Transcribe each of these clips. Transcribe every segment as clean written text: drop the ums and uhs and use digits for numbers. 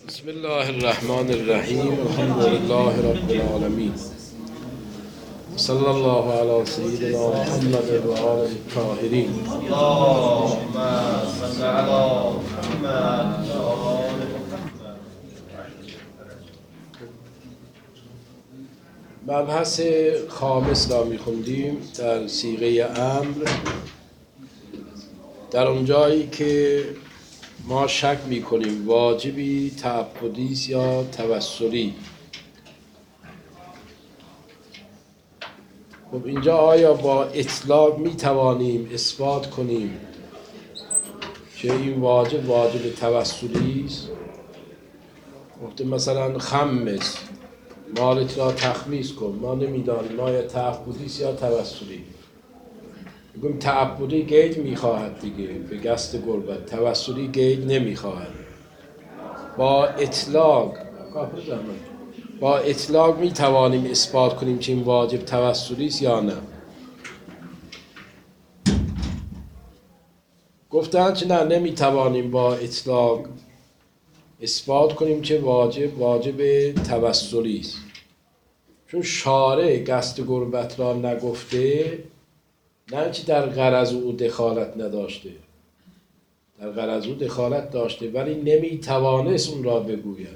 بسم الله الرحمن الرحیم الحمد لله رب العالمین صلی الله علی سیدنا محمد و آله الطاهرین. اللهم صل على محمد و آل محمد. مبحث خامس را میخوندیم در صیغه امر، در اونجایی که ما شک میکنیم واجبی تعبدی است یا توسلی. خب اینجا آیا با اطلاق میتوانیم اثبات کنیم که این واجب توسلی است؟ گفته مثلا خمس، مالت را تخمیس کن، ما نمیدانیم آیا تعبدی است یا توسلی. میگم تعبدی قید میخواهد دیگه به قصد قربت، توسلی قید نمیخواهد. با اطلاق میتوانیم اثبات کنیم که این واجب توسلی است یا نه. گفتن که نه، نمیتوانیم با اطلاق اثبات کنیم که واجب توسلی است، چون شارع قصد قربت را نگفته، نه اینکه در غرض او دخالت نداشته، در غرض او دخالت داشته ولی نمیتوانست اون را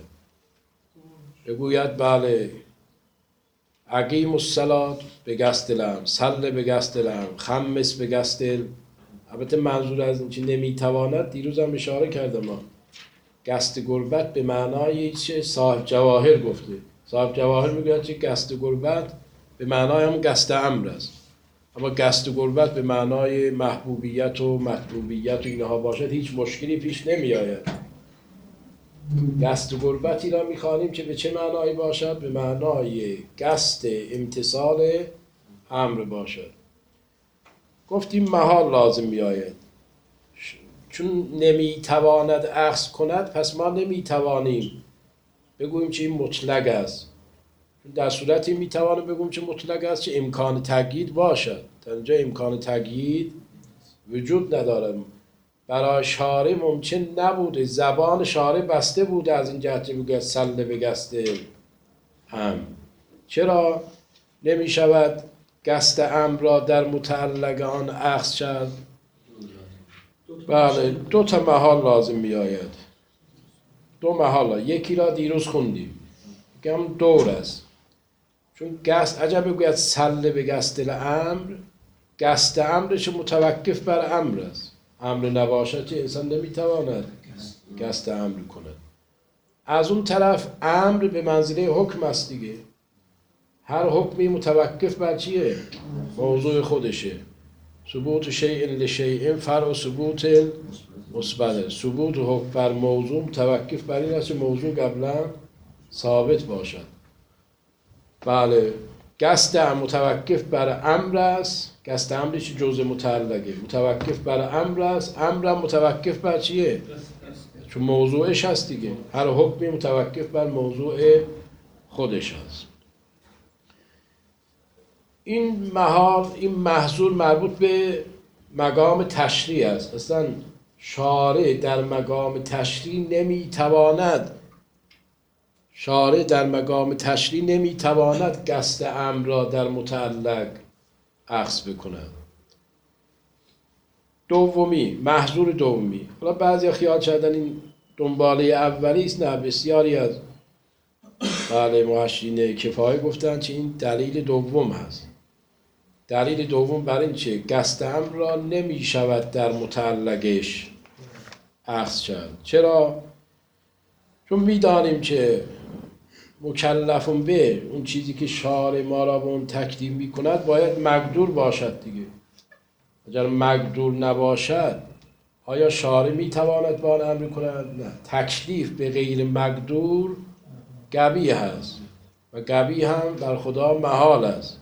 بگوید بله اقیم الصلاة به قصد الامر، صله به قصد الامر، خمس به قصد البته منظور از این که نمیتواند، دیروز هم اشاره کردم، قصد قربت به معنای چه صاحب جواهر گفته. صاحب جواهر میگوید که قصد قربت به معنای هم قصد امر است، اما قصد قربت به معنای محبوبیت و مطلوبیت و اینها باشد هیچ مشکلی پیش نمی آید. قصد قربتی را میخوانیم که به چه معنایی باشد؟ به معنای قصد امتثال امر باشد. گفتیم محال لازم می آید، چون نمیتواند اخذ کند، پس ما نمیتوانیم بگوییم که این مطلق است. در صورتی میتوانیم بگوییم که مطلق است که امکان تقیید باشد. در اینجا امکان تقیید وجود ندارد. برای شارع ممکن نبوده، زبان شارع بسته بوده از این جهت بگوید صله به قصد امر. چرا نمیشود قصد امر را در متعلق آن اخذ شد؟ بله، دو تا محال لازم می آید. دو محال، یکی را دیروز خوندیم که هم دور است. چون قصد اگر بگوید صله به قصد الامر، قصد امرش متوقف بر امر است. امر نباشد که انسان نمیتواند قصد امر کند. از اون طرف امر به منزله حکم است دیگه. هر حکمی متوقف بر چیه؟ موضوع خودشه. ثبوت شیء لشیء فرع ثبوت مثبت. ثبوت حکم بر موضوع متوقف بر این است که موضوع قبلا ثابت باشد. بله، قصد متوقف بر امر است، قصد امرش جزء متعلقه، متوقف بر امر است، امر متوقف بر چیه؟ چون موضوعش هست دیگه. هر حکمی متوقف بر موضوع خودش هست. این محظور مربوط به مقام تشریع است. اصلا شارع در مقام تشریع نمیتواند قصد امر را در متعلق اخذ بکند. محظور دومی، حالا بعضی خیال کردن این دنباله اولی است. نه، بسیاری از محشرین کفایه گفتن که این دلیل دوم هست. دلیل دوم بر این چه؟ قصد امر را نمی شود در متعلقش اخذ شد. چرا؟ چون میدانیم که مکلفون به اون چیزی که شارع ما را به اون تکلیف می کند باید مقدور باشد دیگه. اگر مقدور نباشد آیا شارع می تواند با آن امر کند؟ نه. تکلیف به غیر مقدور قبیح است و قبیح هم در خدا محال است.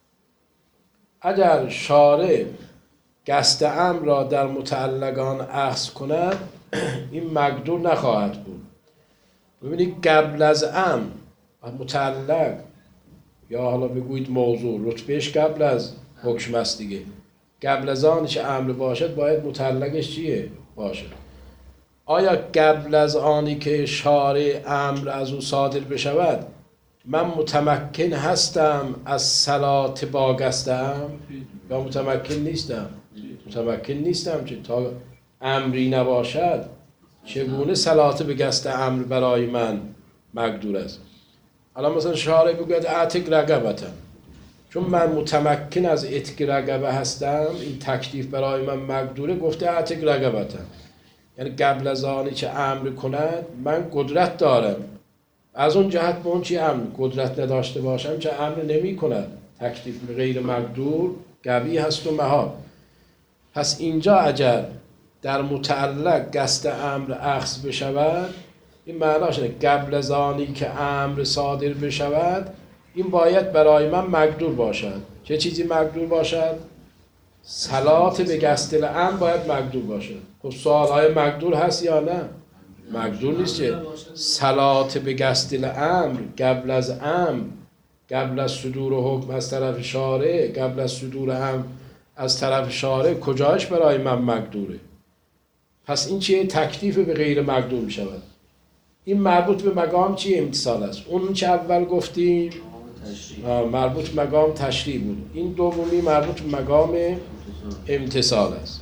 اگر شارع قصد امر را در متعلق آن اخذ کند، این مقدور نخواهد بود. ببینید قبل از امر متعلق، یا حالا بگویید موضوع، رتبهش قبل از حکم است دیگه. قبل از آنش امر باشد باید متعلقش چیه؟ باشد. آیا قبل از آنی که شارع امر از او صادر بشود من متمکن هستم از صلات با گستم یا متمکن نیستم؟ متمکن نیستم که تا امری نباشد چگونه صلات به گست امر برای من مقدور است. الان مثلا شارع بگوید اعتق رقبتم، چون من متمکن از اتق رقبه هستم این تکلیف برای من مقدوره، گفته اعتق رقبتم، یعنی قبل از آنی که امر کند من قدرت دارم. از اون جهت به اون چی امر قدرت نداشته باشم که امر نمی کند، تکلیف غیر مقدور قوی هست و محال. پس اینجا اگر در متعلق قصد امر اخذ بشود این معناش اینه قبل از آنی که امر صادر بشود این باید برای من مقدور باشد. چه چیزی مقدور باشد؟ صلات به قصد الامر باید مقدور باشد. خب سوالهای مقدور هست یا نه؟ مقدور نیست که صلات به قصد الامر قبل از امر، قبل از صدور حکم از طرف شارع، قبل از صدور امر از طرف شارع کجاش برای من مقدوره؟ پس این چیه؟ تکلیف به غیر مقدور می شود. این مربوط به مقام چی امتصال است؟ اون چه اول گفتیم مربوط به مقام تشریع بود، این دومی مربوط به مقام امتصال است.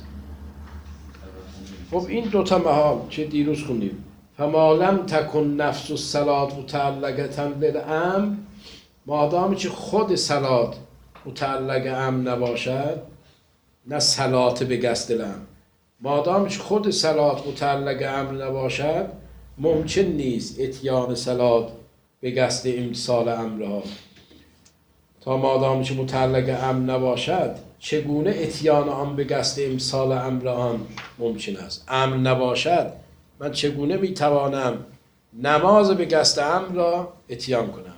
خب این دوتا محال چه دیروز خوندیم، فما لم تکن نفس الصلات متعلقة بالامر، مادامی که خود صلات متعلق امر نباشد، نه صلات به قصد الامر، مادامی که خود صلات متعلق امر نباشد ممکن نیست اتیان صلات به قصد امتصال امرها. تا مادامی که متعلق امر نباشد چگونه اتیان آن به قصد امتصال امر آن ممکن است؟ امر نباشد من چگونه میتوانم نماز به قصد امر را اتیان کنم؟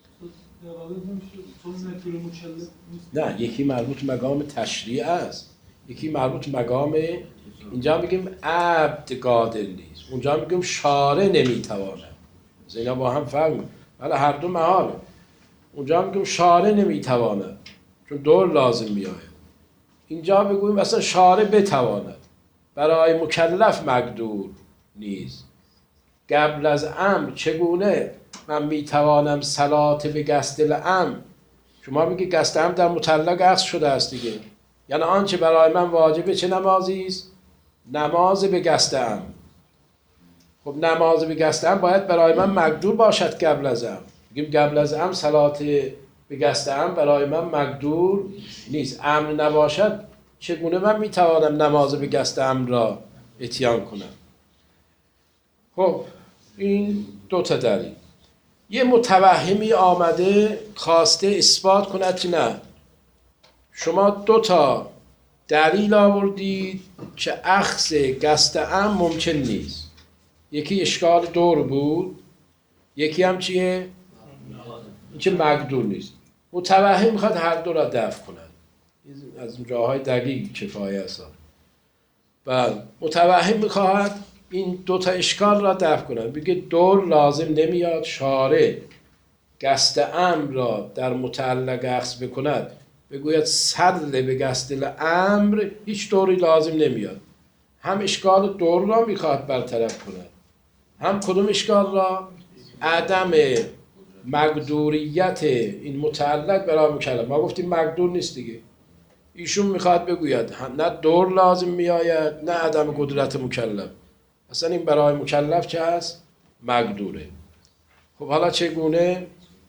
نه، یکی مربوط مقام تشریع است، یکی مربوط مقام، اینجا میگیم عبد قادر نیست، اونجا میگیم شارع نمیتواند. اینا با هم فرق میکنه، ولی هر دو محاله. اونجا میگیم شارع نمیتواند چون دور لازم میآید، اینجا بگوییم مثلا شارع بتواند، برای مکلف مقدور نیست. قبل از امر چگونه من میتوانم صلات به قصد الامر؟ شما میگی قصد امر در متعلق اخذ شده است دیگه، یعنی آنچه برای من واجبه چه نمازی است؟ نماز به قصد امر. خب نماز به قصد امر باید برای من مقدور باشد قبل از امر. میگیم قبل از امر صلات به قصد امر برای من مقدور نیست، امر نباشد چگونه من میتوانم نماز به قصد امر را اتیان کنم؟ خب این دو تا دلیل. یه متوهمی آمده خواسته اثبات کند که نه، شما دو تا دلیل آوردید که اخذ قصد امر ممکن نیست. یکی اشکال دور بود، یکی هم چیه؟ که مقدور نیست. متوهم میخواد هر دو را دفع کند، از اون جاهای دقیق کفایه است. بله، متوهم میخواد این دو تا اشکال را دفع کند، بگه دور لازم نمیاد شارع قصد امر را در متعلق اخذ بکند، بگوید صل به قصد الامر، هیچ دوری لازم نمیاد. هم اشکال دور را میخواد برطرف کند، هم کدوم اشکال را؟ عدم مقدوریت این متعلق برای مکلف. ما گفتیم مقدور نیست دیگه، ایشون میخواد بگوید نه دور لازم میآید نه عدم قدرت مکلف، اصلا این برای مکلف چه هست؟ مقدوره. خب حالا چگونه؟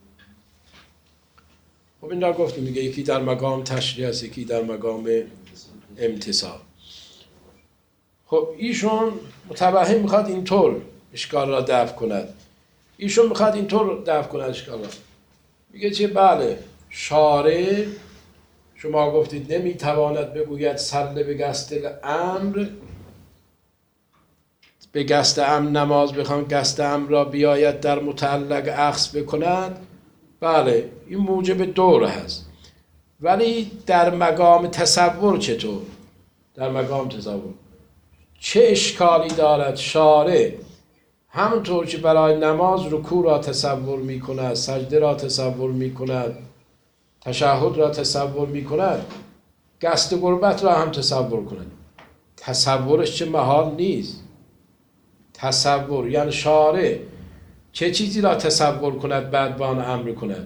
خب این را گفتیم دیگه، یکی در مقام تشریع است، یکی در مقام امتصال. خب ایشون متوهم میخواد اینطور اشکال را دفع کند، ایشون میخواد اینطور دفع کند اشکال را، میگه چه؟ بله شارع شما گفتید نمیتواند بگوید صل به قصد الامر، به قصد امر نماز بخوان قصد امر را بیاید در متعلق اخذ بکند. بله این موجب دور هست، ولی در مقام تصور چطور؟ در مقام تصور چه اشکالی دارد شارع همونطور که برای نماز رکوع را تصور می کند، سجده را تصور می کند، تشهد را تصور می کند، قصد قربت را هم تصور کند؟ تصورش چه محال نیست. تصور یعنی شارع چه چیزی را تصور کند بعد با آن امر کند؟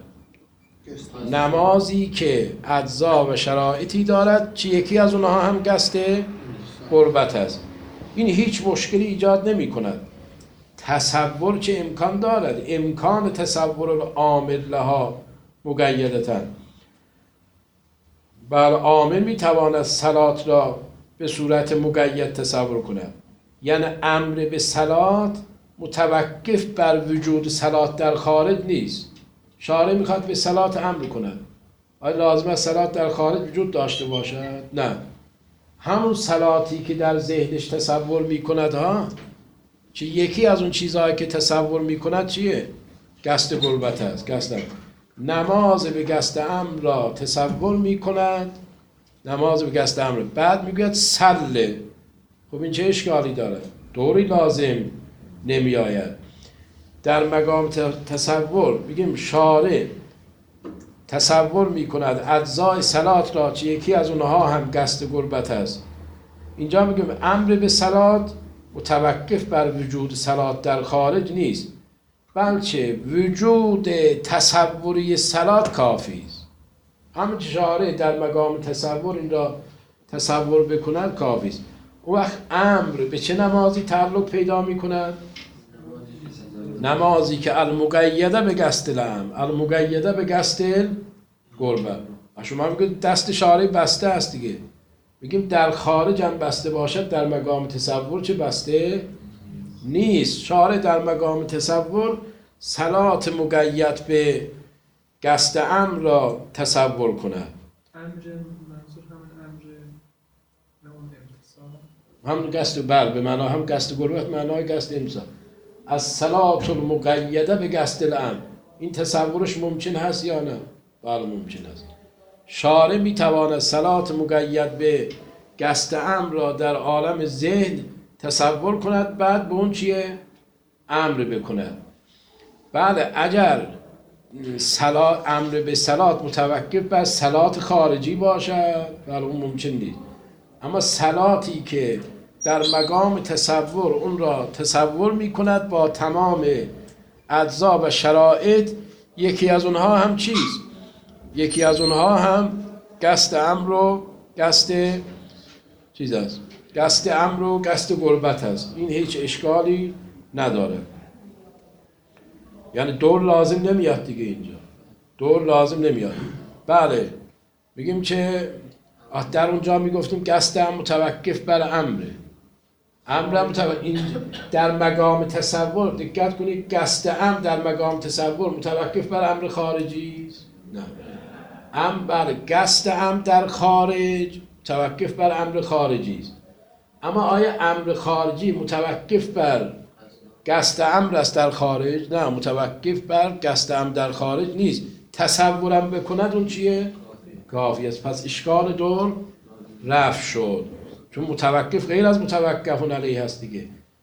نمازی که اجزا و شرایطی دارد چه یکی از اونها هم قصد قربت است. این هیچ مشکلی ایجاد نمی کند. تصور چه امکان دارد؟ امکان تصور العامل لها مقیدتاً. بر عامل می تواند صلات را به صورت مقید تصور کند. یعنی امر به صلات متوقف بر وجود صلات در خارج نیست. شارع میخواد به صلات امر کند. آیا لازم است صلات در خارج وجود داشته باشد؟ نه. همون صلاتی که در ذهنش تصور میکند چه یکی از اون چیزهایی که تصور میکند چیه؟ قصد قربت است. قصد نماز به قصد امر را تصور میکند. نماز به قصد امر بعد میگوید صله. خب این چه اشکالی داره؟ دوری لازم نمی آید. در مقام تصور میگیم شارع تصور میکند اجزای صلات را چه یکی از اونها هم قصد قربت است. اینجا میگیم امر به صلات متوقف بر وجود صلات در خارج نیست، بلکه وجود تصوری صلات کافی است. همین شارع در مقام تصور این را تصور بکند کافی است. اون وقت امر به چه نمازی تعلق پیدا میکند؟ نمازی که المقیده به قصد الامر، المقیده به قصد قربت. شما میگید دست شارع بسته است دیگه. میگیم در خارج هم بسته باشد در مقام تصور چه بسته نیست. شارع در مقام تصور صلات مقید به قصد امر را تصور کند. امر منظور همون امر نه اون امتصال. هم قصد بر به معنا هم قصد قربت معنای قصد امتصال. از صلات المقیده به قصد الامر این تصورش ممکن هست یا نه؟ بله ممکن است. شارع میتواند صلات مقید به قصد امر را در عالم ذهن تصور کند بعد به اون چیه؟ امر بکند. بله اگر امر به صلات متوقف بر صلات خارجی باشد بله اون ممکن نیست. اما صلاتی که در مقام تصور اون را تصور می کند با تمام اجزا و شرایط، یکی از اونها هم چیست؟ یکی از اونها هم قصد امر و قصد چیز است. قصد امر و قصد قربت است. این هیچ اشکالی نداره. یعنی دور لازم نمیاد دیگه اینجا. دور لازم نمیاد. بله میگیم که در اونجا میگفتیم قصد امر متوقف بر امره. امر این در مقام تصور دقت کنید قصد امر در مقام تصور متوقف بر امر خارجی است؟ نه. بر قصد امر در خارج متوقف بر امر خارجی است. اما آیا امر خارجی متوقف بر قصد امر است در خارج؟ نه متوقف بر قصد امر در خارج نیست. تصورم بکند اون چیه؟ کافی است. پس اشکال دور رفع شد. چون متوقف غیر از متوقف علیه هست دیگه.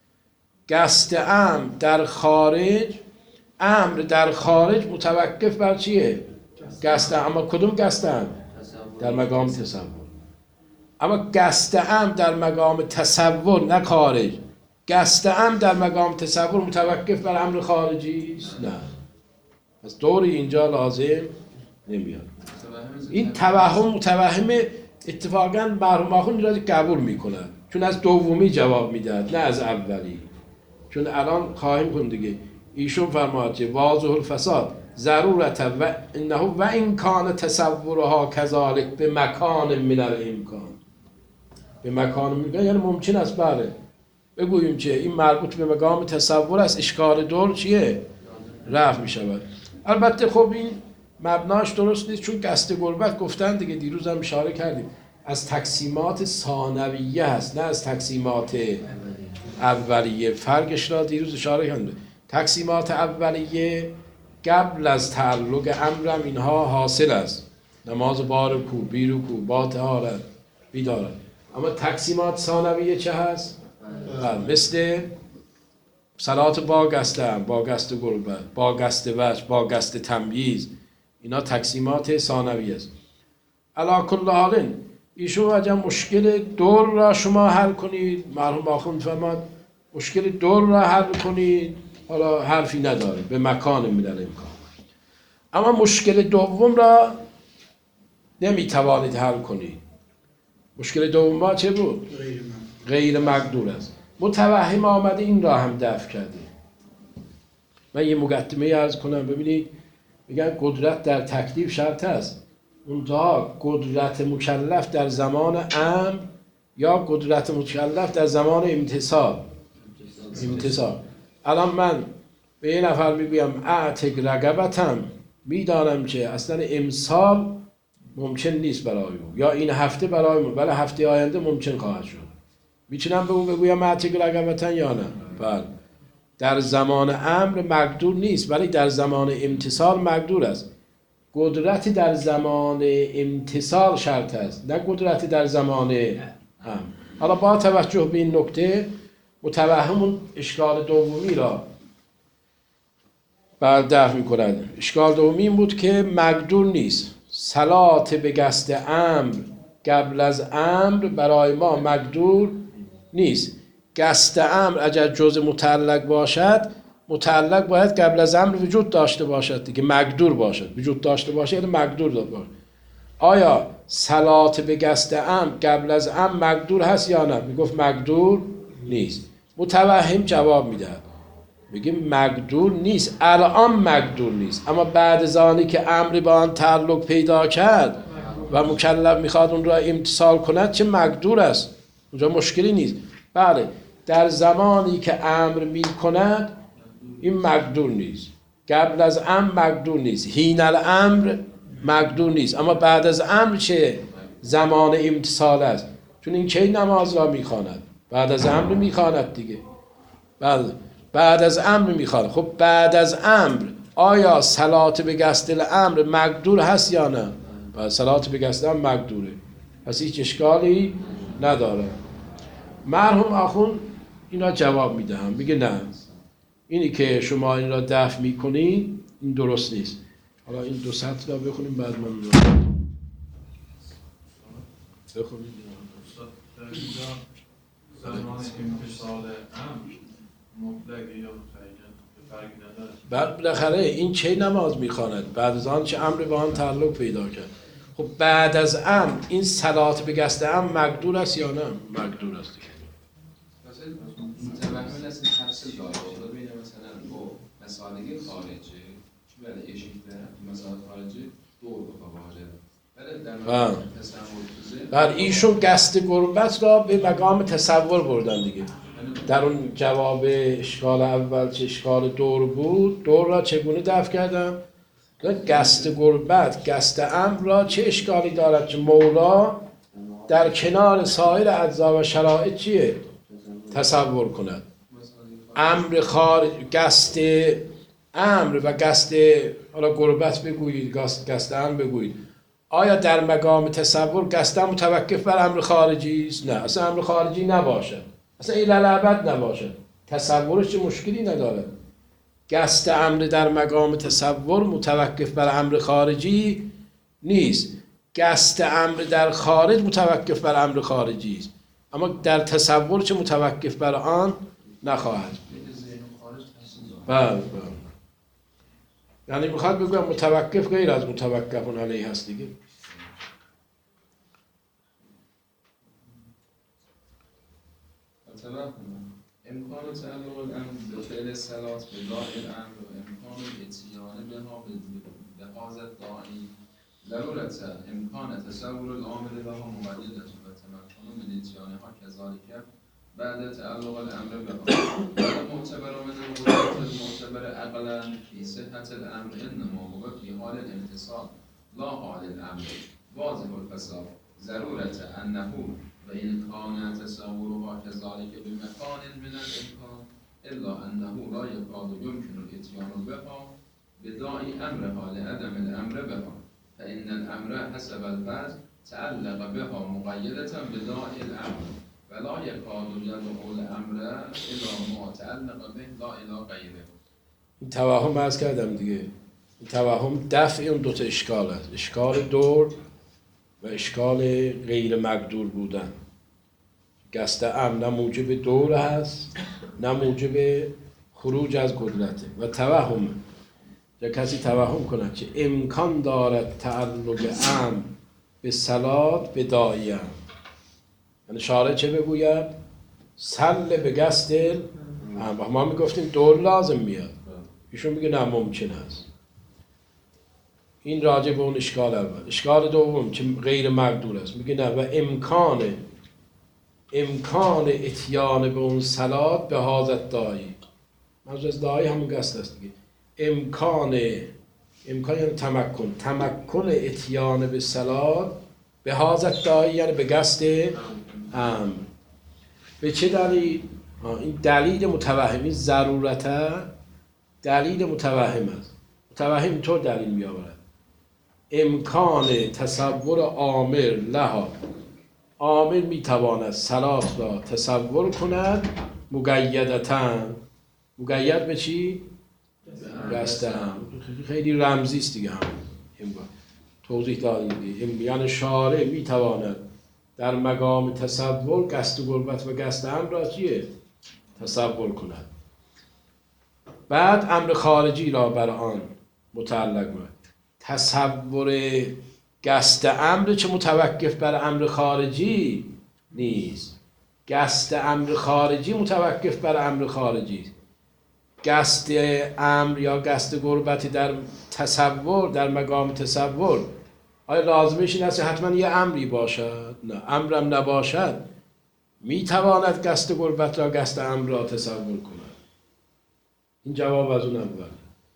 قصد امر در خارج، امر در خارج متوقف بر چیه؟ قصد امر. اما کدوم قصد امر؟ در مقام تصور. اما قصد امر در مقام تصور نه خارج. قصد امر در مقام تصور متوقف بر امر خارجی است؟ نه. پس دوری اینجا لازم نمیاد. این توهم متوهمه اتفاقاً مرحوم آخوند را قبول میکنن، چون از دومی جواب میدهد نه از اولی. چون الان خواهیم کن دیگه ایشون فرماید که واضح الفساد ضرورت و انه و این کان تصورها کذالک به مکان من الامکان. به مکان من یعنی ممکن است بله بگوییم که این مربوط به مقام تصور است، اشکال دور چیه؟ رفع می شود. البته خب این مبناش درست نیست، چون قصد قربت گفتن دیگه دیروز هم اشاره کردیم از تقسیمات ثانویه هست نه از تقسیمات اولیه. فرقش را دیروز اشاره کردیم. تقسیمات اولیه قبل از تعلق امرم اینها حاصل است. نماز بار کو، بیرو کو، با طهارت، بیدارت. اما تقسیمات ثانویه چه هست؟ مثل صلات با قصد، با قصد قربت، با قصد وجه، با قصد تمییز، اینا تقسیمات ثانویه است. علی کل حال ایشون وجه مشکل دور را شما حل کنید. مرحوم آخوند فرماد مشکل دور را حل کنید، حالا حرفی نداره، به مکان من الامکان. اما مشکل دوم را نمیتوانید حل کنید. مشکل دوم ما چه بود؟ غیر مقدور است. متوهم آمده این را هم دفع کرده. من یه مقدمه عرض کنم. ببینید میگن قدرت در تکلیف شرط است. اونجا قدرت مکلف در زمان امر یا قدرت مکلف در زمان امتصال. الان من به یه نفر میگویم اعتق رقبتم، میدانم که اصلا امسال ممکن نیست برای او، یا این هفته برای او، ولی هفته آینده ممکن خواهد شد. میتونم به او بگویم اعتق رقبتم یا نه؟ بله. در زمان امر مقدور نیست، ولی در زمان امتصال مقدور است. قدرت در زمان امتصال شرط است، نه قدرت در زمان امر. حالا با توجه به این نکته متوهم اشکال دومی را بعد دفع می‌کند. اشکال دومی این بود که مقدور نیست. صلات به قصد امر قبل از امر برای ما مقدور نیست. قصد امر اگر جز متعلق باشد، متعلق باید قبل از امر وجود داشته باشد دیگه، مقدور باشد. وجود داشته باشد یعنی مقدور داشته باشد. آیا صلات به قصد امر قبل از امر مقدور هست یا نه؟ میگفت مقدور نیست. متوهم جواب میدهد، میگیم مقدور نیست، الان مقدور نیست، اما بعد از آنی که امری با آن تعلق پیدا کرد و مکلف میخواد اون را امتصال کند چه مقدور است، اونجا مشکلی نیست. بله، در زمانی که امر میکند این مقدور نیست، قبل از امر مقدور نیست، حین الامر مقدور نیست، اما بعد از امر چه زمان امتصال است، چون این کی نماز را میخواند؟ بعد از امر میخواند دیگه. بله، بعد از امر میخواد. خب بعد از امر آیا صلات به قصد الامر مقدور هست یا نه؟ صلات به قصد امر مقدوره، پس هیچ اشکالی نداره. مرحوم آخوند اینا جواب میدهم، میگه نه، اینی که شما این را دفع میکنید این درست نیست. حالا این دو سطر را بخونیم بعد من رو بخونیم. زمان امتصال امر مطلق یا فرقی نداره. بعد بالاخره این چه نماز میخواند؟ بعد از آن چه امر به آن تعلق پیدا کرد. خب بعد از امر این صلات به قصد امر مقدور است یا نه؟ مقدور است دیگه. متوهم است این تفصیل داره. حالا ببینیم مثلا با مسائل خارجی چی برای اشیده مسائل خارجی دور بخواه بر ایشون قصد قربت را به مقام تصور بردن دیگه. در اون جواب اشکال اول چه اشکال دور بود، دور را چگونه دفع کردم؟ قصد قربت، قصد امر را چه اشکالی دارد که مولا در کنار سایر اجزا و شرایط چیه؟ تصور کند. امر خارج، قصد امر و قصد حالا قربت بگویید، قصد امر بگویید، آیا در مقام تصور قصد متوقف بر امر خارجی است؟ نه، اصلا امر خارجی نباشد، اصلا الالعبد نباشد، تصورش چه مشکلی ندارد. قصد امر در مقام تصور متوقف بر امر خارجی نیست، قصد امر در خارج متوقف بر امر خارجی است، اما در تصور چه متوقف بر آن نخواهد. بله. یعنی میخواد بگویم متوقف غیر از متوقف علیه هست دیگه. امکان تعلق الامر به فعل صلات به داء الامر و امکان اتیان بها به لحاظ داعی ضرورت امکان تصور العامل بها مولدت و تمکن من اتیانها کذالک بعد تعلق الامر بها و معتبر من القدرت المعتبر عقلا فی صحت الامر انما هو فی حال الامتصال لا حال الامر واضح الفساد ضرورت انه و این کان تصورها کذالک بمکان من الامکان الا انه لا یکاد یمکن الاتیان بها بداعی امرها لعدم الامر بها فان الامر حسب البعض تعلق بها مقیدة بداعی الامر ولا یکاد یدعو الامر الی ما تعلق به لا الی غیره. این توهم عرض کردم دیگه، این توهم دفع اون دوتا اشکال است، اشکال دور و اشکال غیر مقدور بودن. قصد امر نه موجب دور هست نه موجب خروج از قدرته. و توهم، یا کسی توهم کند که امکان دارد تعلق امر به صلات به داعی امر، یعنی شارع چه بگوید؟ سل به قصد امر. ما میگفتیم دور لازم میاد، ایشون میگه نه ممکن است. این راجع به اون اشکال اول. اشکال دوم که غیر مقدور است، میگه نه و امکان اتیان به اون صلات به حاضر داعی. منظور از داعی همون قصد است دیگه. امکان یعنی تمکن اتیان به صلات به حاضر داعی، یعنی به قصد امر. به چه دلیل؟ این دلیل متوهم، این ضرورته دلیل متوهم است. متوهم طور دلیل می آورد امکان تصور عامر لها، عامر می تواند صلات را تصور کند مقیدتاً. مقید به چی؟ قصدم. خیلی رمزی است دیگه، هم توضیح دادیم دیگه. یعنی شارع می تواند در مقام تصور قصد و قربت و قصد امر را چیه؟ تصور کند. بعد امر خارجی را بر آن متعلق کند. تصور قصد امر چه متوقف بر امر خارجی نیست. قصد امر خارجی متوقف بر امر خارجی است. قصد امر یا قصد قربتی در تصور، در مقام تصور، آیا لازمش این است حتما یه امری باشد؟ نه، امرم نباشد میتواند قصد قربت را قصد امر را تصور کند. این جواب از اون اول.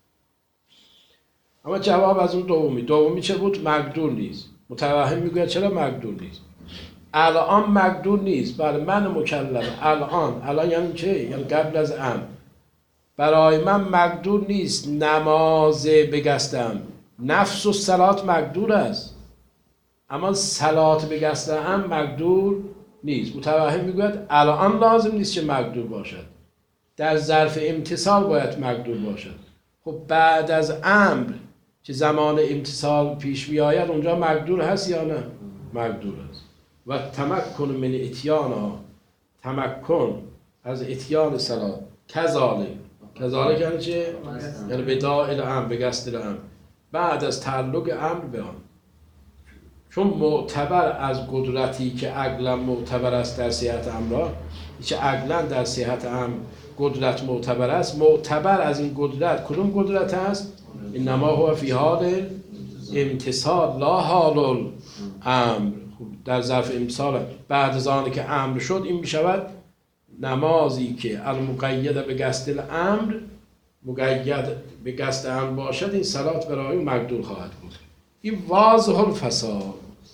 اما جواب از اون دومی چه بود؟ مقدور نیست. متوهم میگوید چرا مقدور نیست؟ الان مقدور نیست. بله من مکلم الان یعنی چه؟ یعنی قبل از امر. برای من مقدور نیست نماز بگستم. نفس و صلات مقدور است، اما صلات بگستم مقدور نیست. متوهم میگوید الان لازم نیست که مقدور باشد، در ظرف امتصال باید مقدور باشد. خب بعد از امر که زمان امتصال پیش می آید اونجا مقدور هست یا نه؟ مقدور است. و تمکن من اتیانا، تمکن از اتیان صلات کذالک یعنی چه؟ یعنی به داعی امر، به قصد امر، بعد از تعلق امر به آن. چون معتبر از قدرتی که عقلا معتبر است در صحت امر، که عقلا در صحت امر قدرت معتبر است، معتبر از این قدرت کدوم قدرت است؟ انما هو فی حال امتصال لا حال الامر. در ظرف امتصال بعد از آن که امر شد این می شود نمازی که المقید به قصد الامر، مقید به قصد امر باشد، این صلات برای اون مقدور خواهد بود. این واضح الفساد.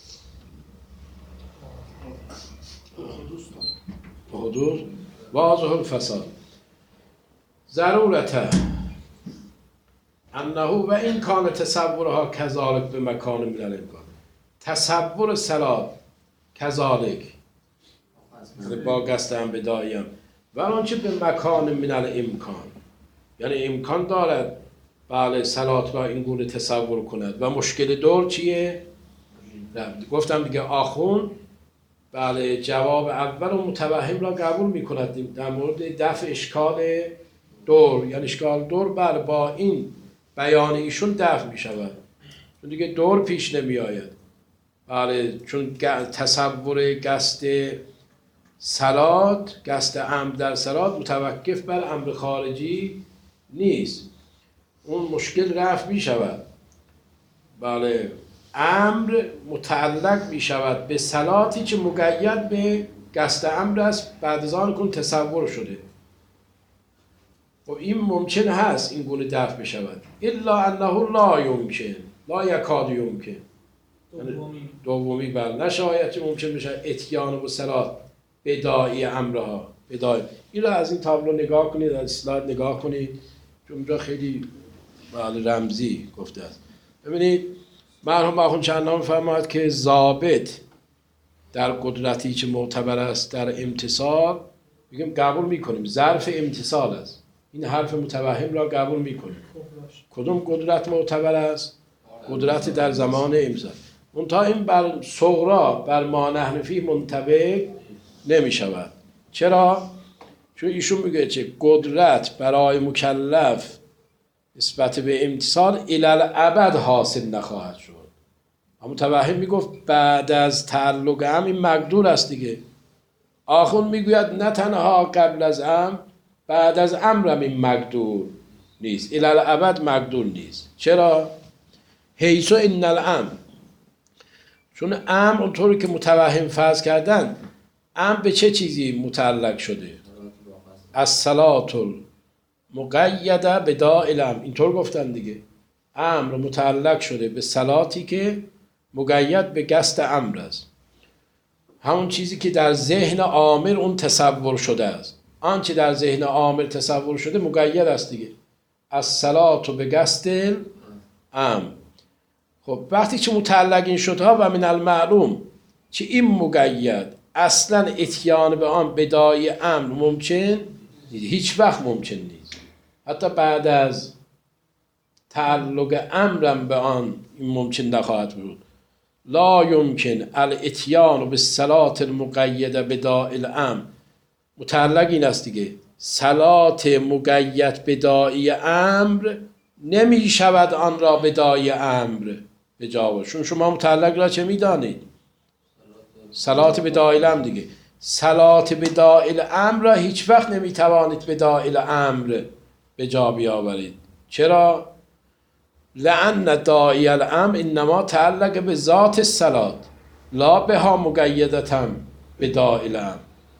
حدود واضح الفساد. ضرورته انه و این کان تصورها کذالک به مکان من الامکان. تصور صلات کذالک با قصد امر بدایم و آنچه به مکان من الامکان، یعنی امکان دارد بله صلات را این گونه تصور کند. و مشکل دور چیه؟ گفتم دیگه آخون بله جواب اول و متوهم را قبول می کند در مورد دفع اشکال دور. یعنی اشکال دور بله با این بیان ایشون دفع می شود، چون دیگه دور پیش نمی آید. بله چون تصور قصد صلات، قصد امر در صلات متوقف بر امر خارجی نیست، اون مشکل رفع می شود. بله امر متعلق می شود به صلاتی که مقید به قصد امر است، بعد از آن کن تصور شده. و این ممکن هست این گونه دفع بشود، الا انه لا یمکن، لا یکاد یمکن. دومی بله نشاید که ممکن بشه اتیان و صلات بداعی امرها. بداعی این را از این تابلو نگاه کنید، از اسلاید نگاه کنید، چون اونجا خیلی رمزی گفته است. ببینید مرحوم آخوند چندان فرماید که ضابط در قدرتی که معتبر است در امتصال، میگم قبول میکنیم ظرف امتصال است، این حرف متوهم را قبول میکنیم. کدوم قدرت معتبر است؟ قدرت در زمان امتصال. منتها این بر صغرا بر ما نحن فیه منطبق نمی شود. چرا؟ چون ایشون میگه چه قدرت برای مکلف نسبت به امتثال الالعبد حاصل نخواهد شد. اما متوهم میگفت بعد از تعلق هم این مقدور است دیگه. آخون میگوید نه تنها قبل از امر، بعد از امرم این مقدور نیست، الالعبد مقدور نیست. چرا؟ حیث ان الامر، چون امر اونطوری که متوهم فرض کردن، امر به چه چیزی متعلق شده؟ الصلاة المقیده بداء الامر، اینطور گفتن دیگه. امر متعلق شده به صلاتی که مقید به قصد امر است، همون چیزی که در ذهن عامر اون تصور شده است. آنچه در ذهن عامر تصور شده مقید است دیگه. الصلاة به قصد امر. خب وقتی که متعلق این شد ها و من المعلوم که این مقید اصلا اتیان به آن بدای امر ممکن نیست، هیچ وقت ممکن نیست، حتی بعد از تعلق امرم به آن این ممکن نخواهد بود. لا یمکن الاتیان بالصلاة المقیده بداء الامر، متعلق این است دیگه. صلات مقید بدائی امر نمی شود آن را بدائی امر به جا. چون شما متعلق را چه می دانید؟ صلات بدائی الامر دیگه. صلات بدائی الامر را هیچ وقت نمی توانید بدائی الامر به جا بیاورید. چرا؟ لأن داعی الامر انما تعلق به ذات الصلات لا بها مقیدة بدائی الامر.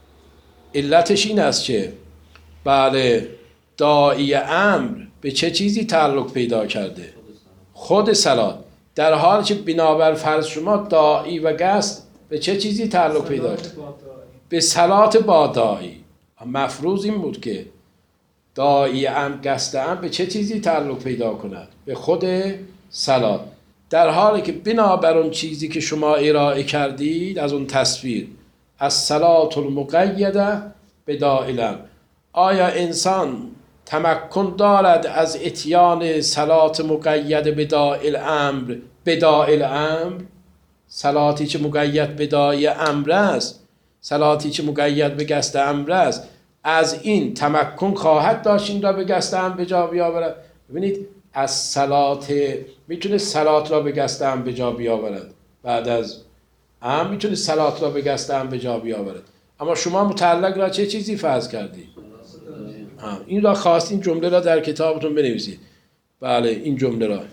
علتش این است که بله داعی امر به چه چیزی تعلق پیدا کرده؟ خود صلات. در حالی که بنابر فرض شما داعی و قصد به چه چیزی تعلق پیدا کرده؟ به صلات با داعی. مفروض این بود که داعی امر قصد امر به چه چیزی تعلق پیدا کند؟ به خود صلات. در حالی که بنابر اون چیزی که شما ارائه کردید از اون تصویر، از صلات المقیده بداء الامر، آیا انسان تمکن دارد از اتیان صلات مقید بداء الامر بداء الامر؟ صلاتی که مقید بداء امر است، صلاتی که مقید به قصد امر است، از این تمکن خواهد داشت این را به قصد امر به جا بیاورد. ببینید از صلات میتونه صلات را به قصد امر به جا بیاورد، بعد از امر میتونه صلات را به قصد امر به جا بیاورد. اما شما متعلق را چه چیزی فرض کردید؟ این را خواست این جمله را در کتابتون بنویسید. بله این جمله را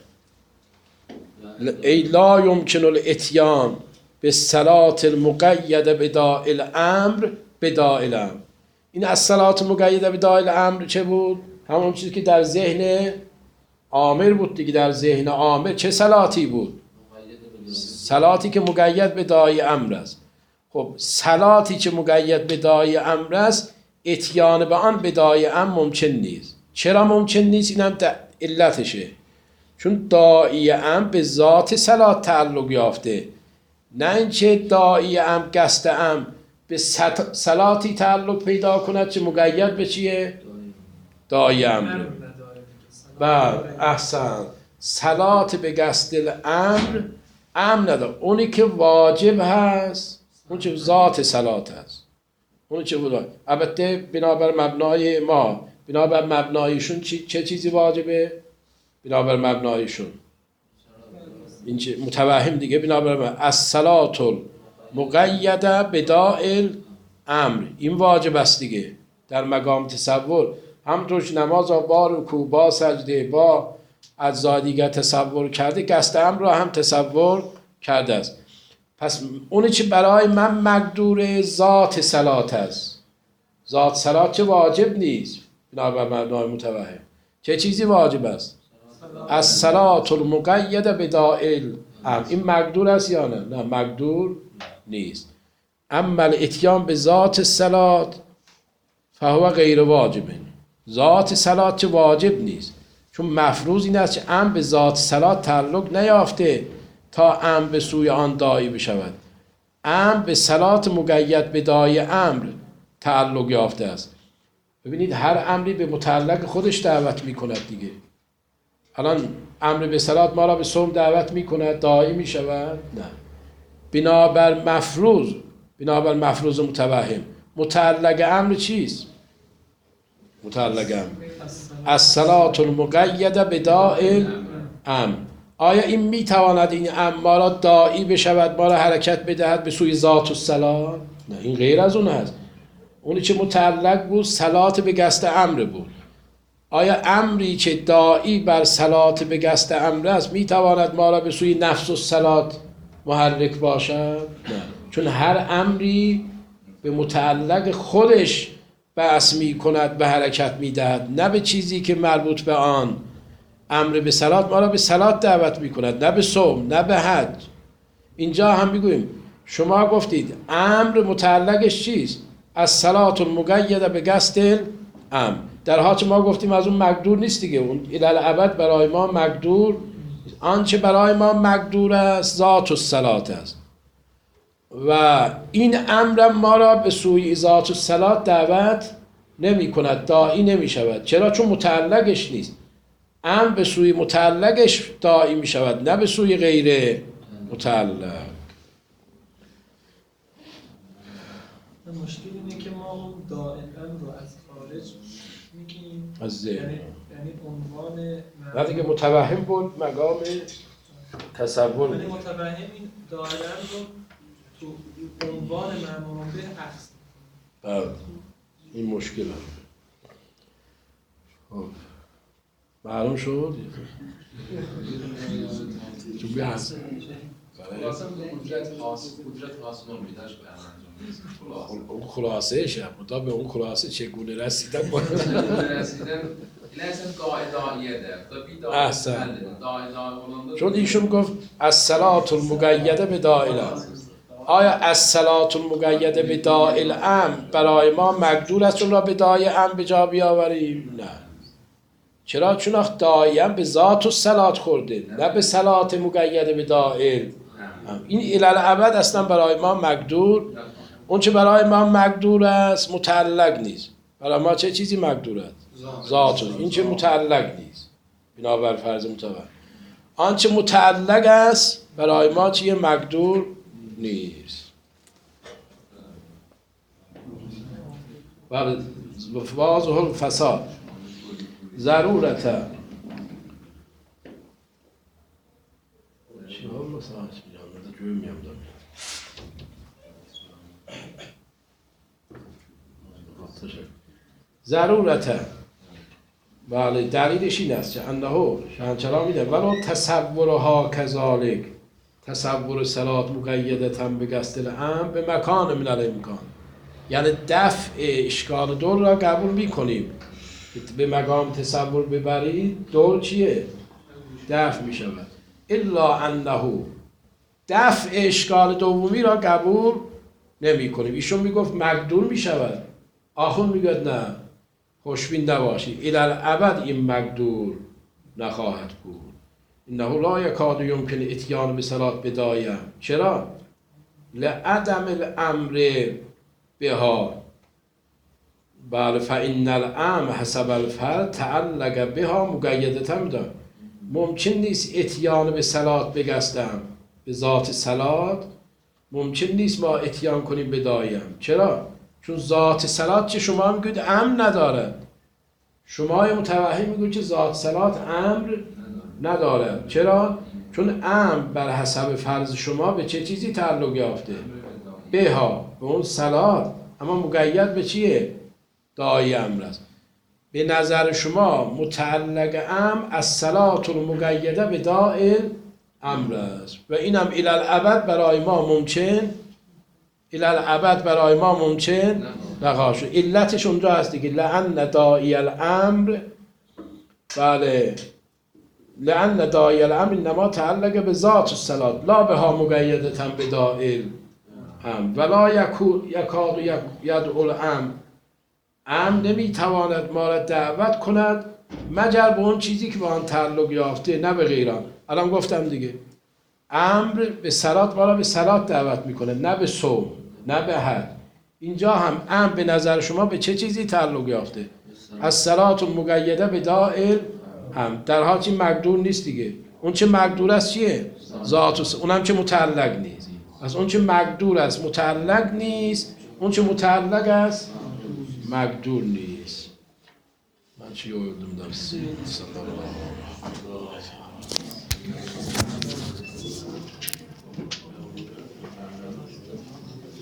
ای لا یمکن الاتیان به صلات المقیده بداء الامر بداء الامر. این از صلات مقیده بداء الامر چه بود؟ همون چیزی که در ذهن عامر بود دیگه. در ذهن عامر چه صلاتی بود؟ صلاتی که مقید بداء امر است. خب صلاتی که مقید بداء امر است اتیان به آن بداء امر ممکن نیست. چرا ممکن نیست؟ اینم علتشه. چون داعی امر به ذات صلات تعلق یافته، نه اینکه داعی امر قصد امر به صلاتی تعلق پیدا کند که مقید به چیه؟ داعی امر. بله احسن. صلات به قصد الامر امر نداره. اونی که واجب هست اون که ذات صلات هست، اون چه بود؟ البته بنابر مبنای ما، بنابر مبنایشون چه چیزی واجبه؟ بنابر مبنایشون این چه متوهم دیگه. بنابر الصلاة المقیده بداء الامر این واجب است دیگه در مقام تصور. همونطور نماز با رکوع با سجده با اجزا دیگر تصور کرده، قصد امر را هم تصور کرده است. پس اونی که برای من مقدور ذات صلات است، ذات صلات چه واجب نیست بنابر مبنای متوهم. چه چیزی واجب است؟ الصلاة المقیده بداء الامر. این مقدور است یا نه؟ نه مقدور نیست. اما الاتیان به ذات صلات فهو غیر واجب. ذات صلات چه واجب نیست، چون مفروض این است که امر به ذات صلات تعلق نیافته تا امر به سوی آن داعی بشود. امر به صلات مقید بداء امر تعلق یافته است. ببینید هر امری به متعلق خودش دعوت میکند دیگه. الان امر به صلات ما را به صوم دعوت میکند، داعی میشود؟ نه. بنابر مفروض بنابر مفروض متوهم. متعلق امر چیست؟ متعلق امر الصلاة المقیده بداء الامر. آیا این میتواند این امر ما را داعی بشود، ما را حرکت بدهد به سوی ذات الصلاة؟ نه، این غیر از اون هست. اونی که متعلق بود صلات به قصد امر بود. آیا امری که داعی بر صلات به قصد امر است میتواند ما را به سوی نفس الصلات محرک باشد؟ نه، چون هر امری به متعلق خودش بحث می کند، به حرکت می دهد، نه به چیزی که مربوط به آن. امر به صلات ما را به صلات دعوت می کند، نه به صوم، نه به حج. اینجا هم میگوییم شما گفتید امر متعلقش چیست؟ از صلات المقیده به قصد الامر، در حالی که ما گفتیم از اون مقدور نیست دیگه. اون الالعبد برای ما مقدور، آنچه برای ما مقدور است ذات الصلات است و این امر ما را به سوی ذات الصلات دعوت نمی کند، داعی نمی شود. چرا؟ چون متعلقش نیست. امر به سوی متعلقش داعی می شود، نه به سوی غیر متعلق. مشکل اینه که ما اون دائما رو از خارج میگیم، از ذهن، یعنی عنوان وقتی که متوهم بود مقام تصور ولی بود. متوهم این دائما رو تو عنوان معمول به عکس. بله، این مشکل هم. خب معلوم شد؟ تو بیاست خلاصه قدرت خاص نمیدهش به انجام نیست. اون خلاصه شد، مطابق به اون خلاصه چگونه رسیدن رسیدن این اصلا داعیه ده احسن. چون ایشون گفت الصلاة المقیده به داء الامر. آیا الصلاة المقیده به داء الامر برای ما مقدور است چون را به داء امر به جا بیاوریم؟ نه. چرا؟ چون داعی به ذات الصلاة خورده، نه به صلاة مقیده به داء الامر. این الالعبد اصلا برای ما مقدور، اون چه برای ما مقدور است متعلق نیست. برای ما چه چیزی مقدور است؟ ذات. این چه متعلق نیست بنابر فرض متوهم. آنچه متعلق است برای ما چیه؟ مقدور نیست. و واضح الفساد ضرورت ضرورت. بله، دلیلش این است که انه شانچلا میده ولو تصورها کذالک، تصور صلات مقیدة به قصد الامر به مکان من الامکان، یعنی دفع اشکال دور را قبول میکنیم. به مقام تصور ببرید دور چیه؟ دفع میشود. الا انه دفع اشکال دومی را قبول نمی کنیم. ایشون میگفت مقدور میشود، آخون میگوید نه، خوشبین نباشید، الالعبد این مقدور نخواهد بود. انه لا یکاد یمکن اتیان به صلات بدایم. چرا؟ لعدم الامر بها. بله، فان الامر حسب الفرد تعلق بها مقیدة بدا. ممکن نیست اتیان به صلات بگستم به ذات صلات، ممکن نیست ما اتیان کنیم بدایم. چرا؟ چون ذات صلات چه شما میگوید امر ندارد، شما متوهم میگوید که ذات صلات امر ندارد. چرا؟ چون امر بر حسب فرض شما به چه چیزی تعلق یافته؟ بها، به اون صلات، اما مقید به چیه؟ داعی امر است. به نظر شما متعلق امر از صلات المقیده به داء امر است و اینم الالعبد برای ما ممکن، الالعبد برای ما ممکن نخواهد شد. علتش اونجا هست دیگه، لأن داعی الامر، بله، لأن داعی الامر انما تعلق به ذات الصلات لا بها مقیدة به داء الامر ولا یکاد یدعو الامر. امر نمیتواند ما را دعوت کند مگر به اون چیزی که با آن تعلق یافته، نه به غیران. الان گفتم دیگه، امر به صلات ما را به صلات دعوت میکنه، نه به صوم، نه به حج. اینجا هم امر به نظر شما به چه چیزی تعلق یافته؟ از صلات المقیده به داء الامر، در حالی مقدور نیست دیگه. اون چه مقدور است چیه؟ ذات، اونم چه متعلق نیست. از اون چه مقدور است متعلق نیست، اون چه متعلق است مقدور نیست. من چی آوردم در سید صلی الله علیه و